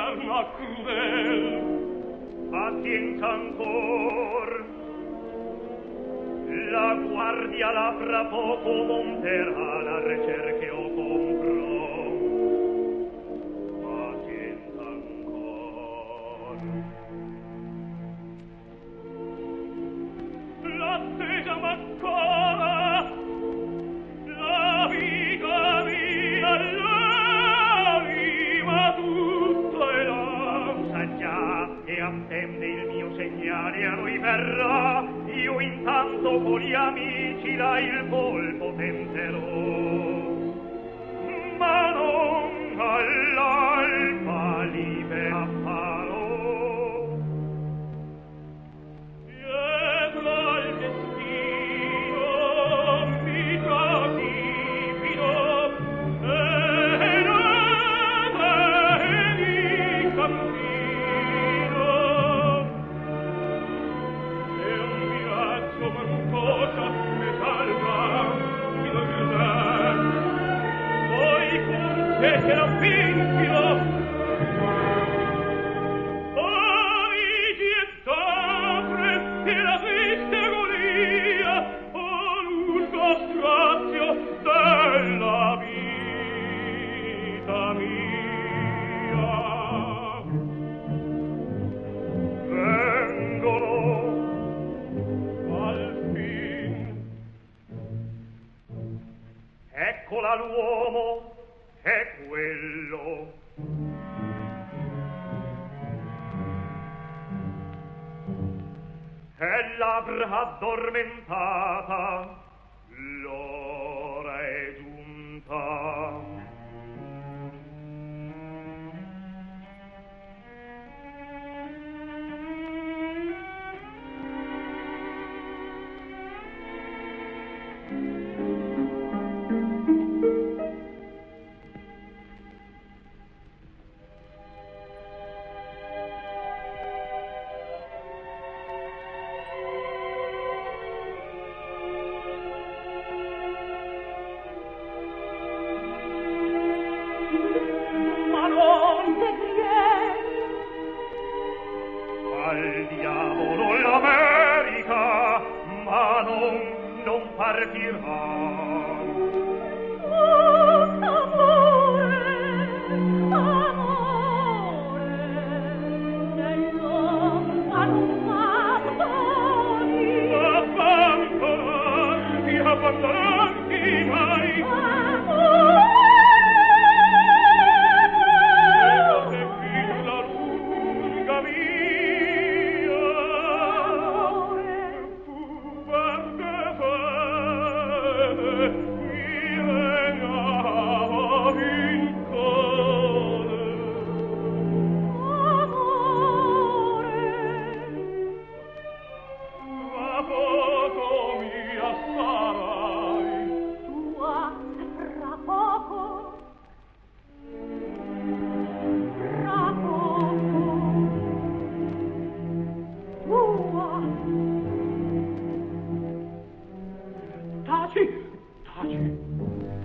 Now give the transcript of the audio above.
eterna crudel. Pazienza ancor, la guardia là fra poco monterà, la ricerche o comprò. Pazienza ancor. L'attesa m'ancora, la vita mia, l'anima tutta e l'ansa già, e attende il mio segnale, a noi verrà. Io intanto con gli amici là il colpo tenterò, ma non all'alba libera farò. Dietro al destino mi trasfido, e nata e di cammino. E un viaggio qualcosa mi salva, mi dovrebbe, poi forse se la vinchino. Amici e d'apre, e la triste agonia, o lungo strazio della vita mia. Vengono al fin. Eccola l'uomo, è quello. È l'avrà addormentata, l'ora è giunta.